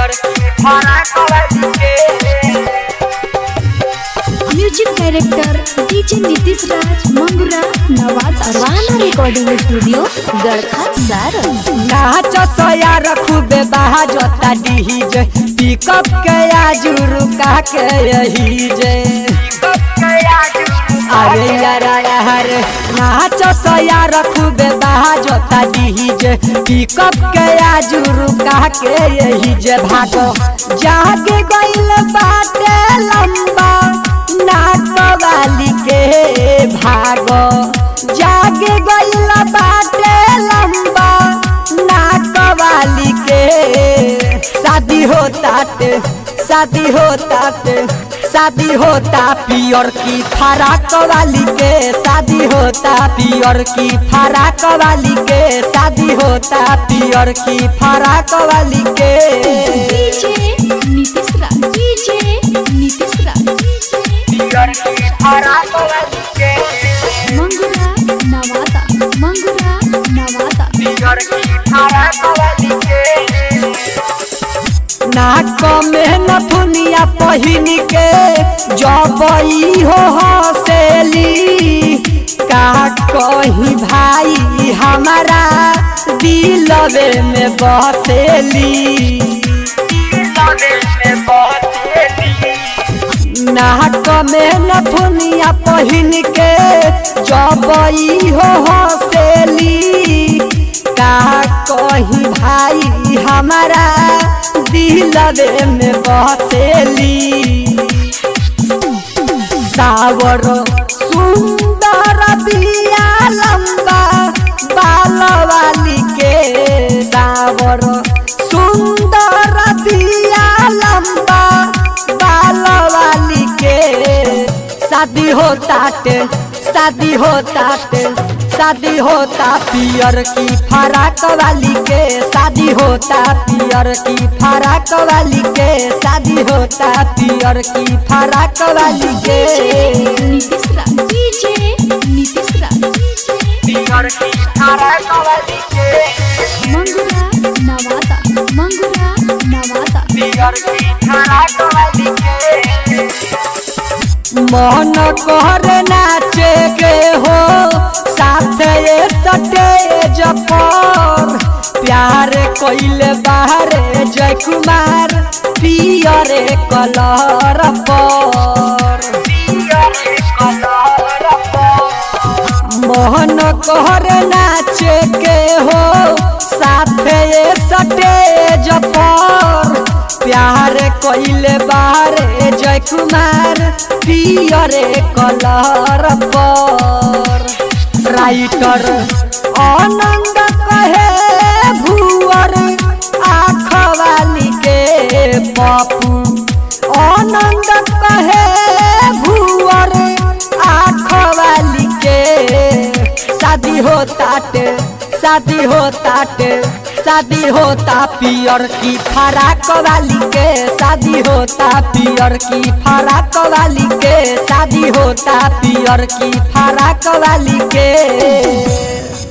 पियर की फराक वाली के। Music director DJ Nitish Raj Mangura Nawada. Arvana recording studio Garkha Saran. नाच सया रखूबे बाजता डीजे पिकअप के आज रुका के यही जे। अरे यार नाच सया रखूबे बाजता डीजे पिकअप के आज रुका के यही जे। भागो जागे गइल बाटे लंबा नाक वाली के। भागो जागे गइल बाटे लंबा नाक वाली के। शादी होता पियर की फराक वाली के। शादी होता पियर की फराक वाली के। शादी होता पियर की फराक वाली के। डीजे नीतीश राज पियर की फराक वाली के। मंगुरा नवादा पियर की फराक वाली के। नाक में नथुनिया पहिन के जबई हो हसेली। का कही भाई हमारा दिलवे में बसेली। नाक में नथुनिया पहिन के जबई हो हसेली। का कही भाई हमारा दिलवे में बसेली। सावर सुंदर बिया लंबा बाल वाली के। सावर सुंदर बिया लंबा बाल वाली के। शादी होता पियर की फराक वाली के। शादी होता पियर की फराक वाली के। शादी होता पियर की फराक वाली के। नीतीश राज पियर की फराक वाली के। मंगुरा नवादा। पियर की फराक वाली के। मन कर नाचे के हो साथे स्टेज पर। प्यार कइले बाहरे जय कुमार पियर कलर पर। मोहन कर नाचे के हो साथे स्टेज पर। प्यार कइले बाहरे जय कुमार पियर कलर पर। राइटर आनंद कहे भुअर आँख वाली के। पप्पू आनंद कहे भुअर आँख वाली के। शादी होता पियर की फराक वाली के। शादी होता पियर की फराक वाली के। शादी होता पियर की फराक वाली के।